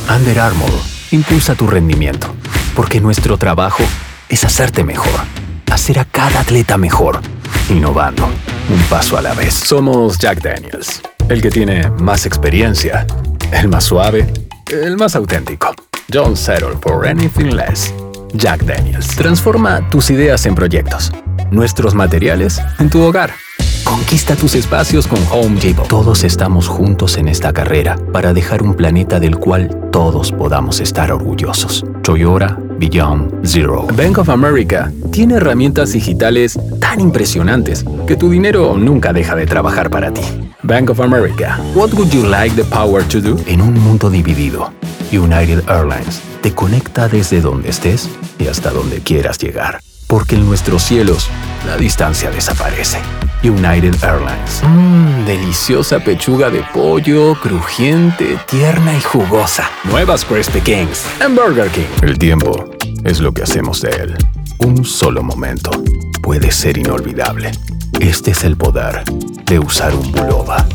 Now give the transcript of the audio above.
Under Armour impulsa tu rendimiento, porque nuestro trabajo es hacerte mejor, hacer a cada atleta mejor, innovando, un paso a la vez. Somos Jack Daniel's, el que tiene más experiencia, el más suave, el más auténtico. Don't settle for anything less. Jack Daniel's transforma tus ideas en proyectos, nuestros materiales en tu hogar. Conquista tus espacios con Home Depot. Todos estamos juntos en esta carrera para dejar un planeta del cual todos podamos estar orgullosos. Toyota Beyond Zero. Bank of America tiene herramientas digitales tan impresionantes que tu dinero nunca deja de trabajar para ti. Bank of America. What would you like the power to do? En un mundo dividido, United Airlines te conecta desde donde estés y hasta donde quieras llegar. Porque en nuestros cielos, la distancia desaparece. United Airlines. Deliciosa pechuga de pollo, crujiente, tierna y jugosa. Nuevas Crispy Kings en Burger King. El tiempo es lo que hacemos de él. Un solo momento puede ser inolvidable. Este es el poder de usar un Bulova.